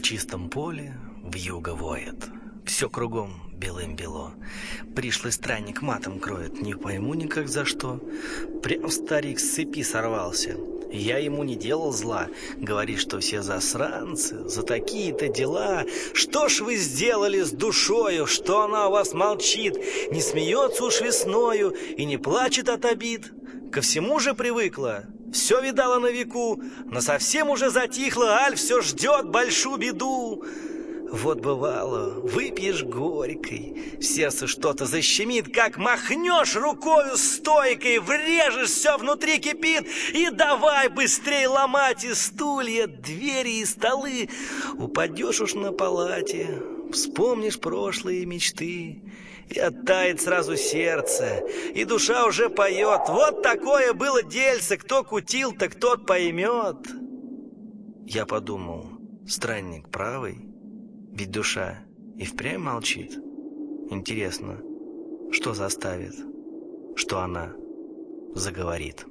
чистом поле вьюга воет, все кругом белым-бело. Пришлый странник матом кроет, не пойму никак за что. Прям старик с цепи сорвался. Я ему не делал зла, говорит, что все засранцы за такие-то дела. Что ж вы сделали с душою, что она у вас молчит, не смеется уж весною и не плачет от обид? Ко всему же привыкла, все видала на веку, но совсем уже затихла, аль все ждет большую беду. Вот бывало, выпьешь горькой, в сердце что-то защемит, как махнешь рукою стойкой, врежешь, все внутри кипит, и давай быстрей ломать и стулья, двери и столы. Упадешь уж на палате, вспомнишь прошлые мечты, и оттает сразу сердце, и душа уже поет. Вот такое было дельце, кто кутил, так тот поймет. Я подумал, странник правый, ведь душа и впрямь молчит. Интересно, что заставит, что она заговорит.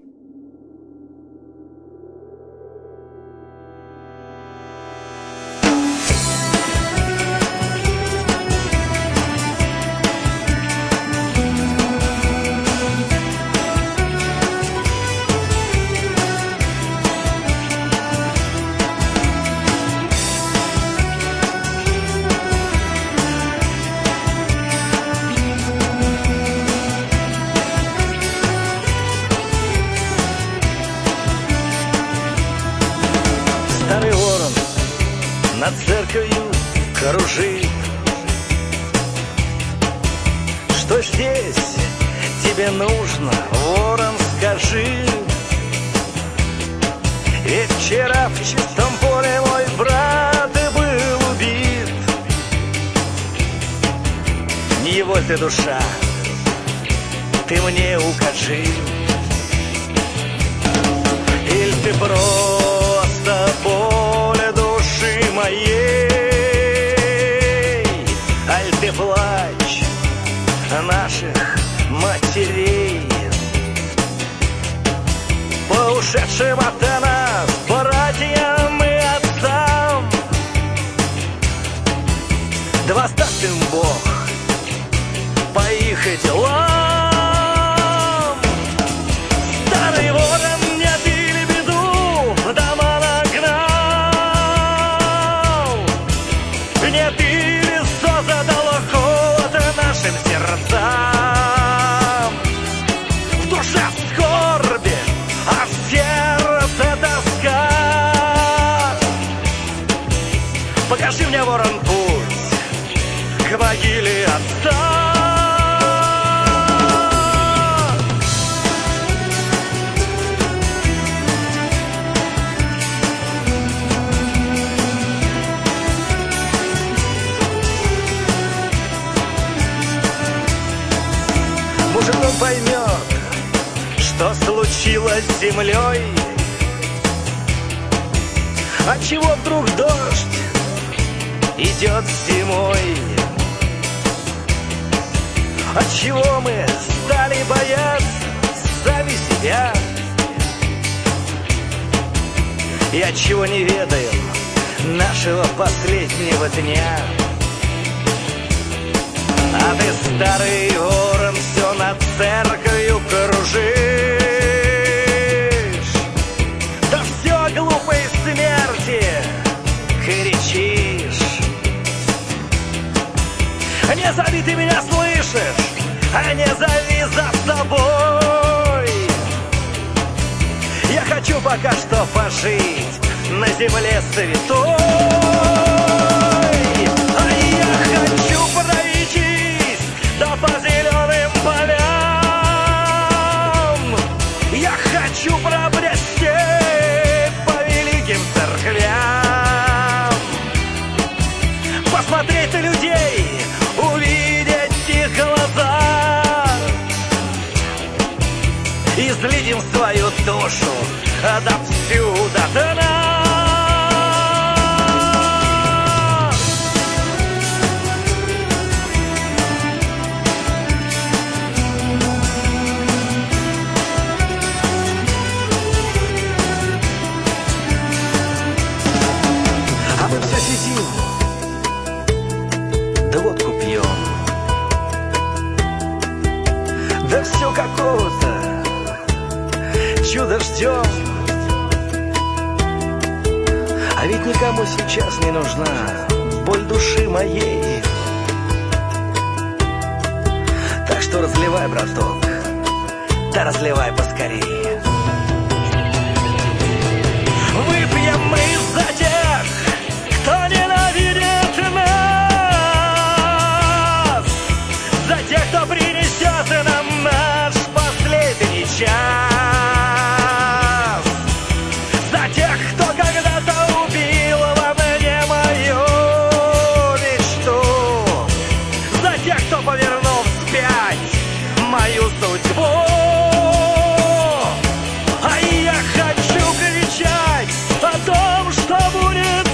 Старый ворон над церковью кружит. Что здесь тебе нужно, ворон, скажи? Ведь вчера в чистом поле мой брат и был убит. Не его ты душа, ты мне укажи. Иль ты просто боль души моей, аль ты плач наших матерей, по ушедшим от нас братьям и отцам. Да восставь им Бог по их и делам. Старый ворон, сердцам. В душе скорби, а в сердце тоска. Покажи мне, ворон, путь к могиле отца. Может, он поймет, что случилось с землей, отчего вдруг дождь идет зимой, отчего мы стали бояться сами себя, и отчего не ведаем нашего последнего дня. А ты, старый ворон, все над церковью кружишь, да все глупой смерти кричишь. Не зови, ты меня слышишь, а не зови за собой. Я хочу пока что пожить на земле святой, а я хочу пройтись да по зеленым полям. Я хочу пробрести по великим церквям, посмотреть на людей, увидеть их глаза, излить им свою душу до всюду до нас. какого-то чуда ждем. А ведь никому сейчас не нужна боль души моей. Так что разливай, браток, да разливай поскорей. Выпьем мы за тех, кто ненавидит нас, за тех, кто принесет нам наш последний час, за тех, кто когда-то убил во мне мою мечту, за тех, кто повернул вспять мою судьбу. А я хочу кричать о том, что будет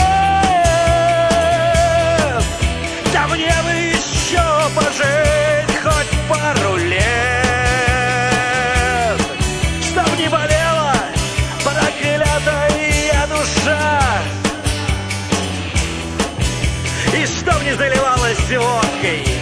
свет. Да мне бы еще пожить хоть пару лет, чтоб не болела проклятая душа, и чтоб не заливалась водкой